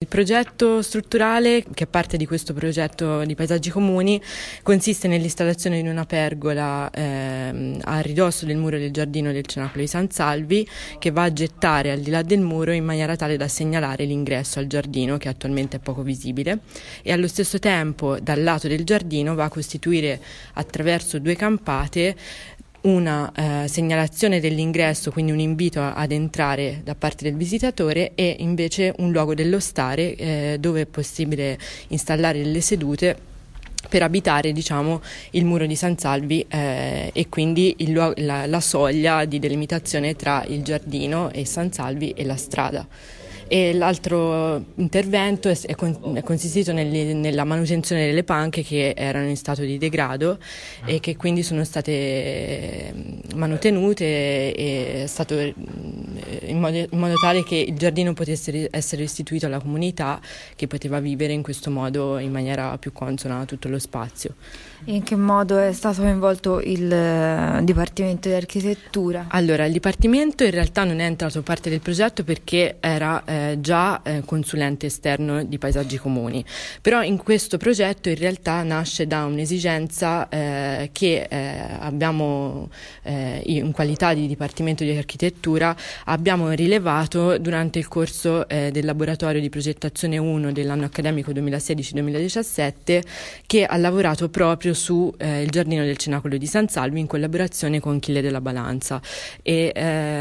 progetto strutturale, che è parte di questo progetto di paesaggi comuni, consiste nell'installazione di una pergola a ridosso del muro del giardino del Cenacolo di San Salvi, che va a gettare al di là del muro in maniera tale da segnalare l'ingresso al giardino, che attualmente è poco visibile, e allo stesso tempo dal lato del giardino va a costituire, attraverso 2 campate, una segnalazione dell'ingresso, quindi un invito ad entrare da parte del visitatore, e invece un luogo dello stare dove è possibile installare delle sedute per abitare, diciamo, il muro di San Salvi e quindi la soglia di delimitazione tra il giardino e San Salvi e la strada. E l'altro intervento è consistito nella manutenzione delle panche che erano in stato di degrado e che quindi sono state manutenute, e è stato in modo tale che il giardino potesse essere restituito alla comunità, che poteva vivere in questo modo in maniera più consona a tutto lo spazio. In che modo è stato coinvolto il Dipartimento di Architettura? Allora, il Dipartimento in realtà non è entrato parte del progetto perché era già consulente esterno di paesaggi comuni, però in questo progetto in realtà nasce da un'esigenza che abbiamo in qualità di Dipartimento di Architettura abbiamo rilevato durante il corso del laboratorio di progettazione 1 dell'anno accademico 2016-2017, che ha lavorato proprio su il giardino del Cenacolo di San Salvi in collaborazione con Achille della Balanza, e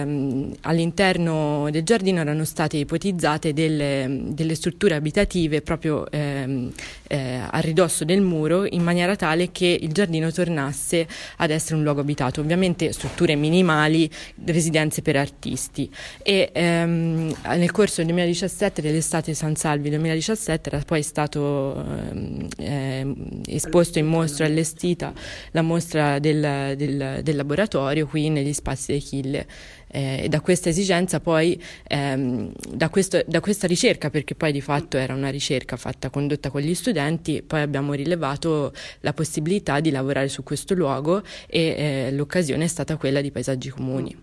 all'interno del giardino erano state ipotizzate delle strutture abitative proprio a ridosso del muro, in maniera tale che il giardino tornasse ad essere un luogo abitato, ovviamente strutture minimali, residenze per artisti. E nel corso del 2017, dell'estate San Salvi 2017, era poi stato esposto in mostra, allestita la mostra del laboratorio qui negli spazi di Achille. E da questa esigenza poi, da questa ricerca, perché poi di fatto era una ricerca condotta con gli studenti, poi abbiamo rilevato la possibilità di lavorare su questo luogo, e l'occasione è stata quella di paesaggi comuni.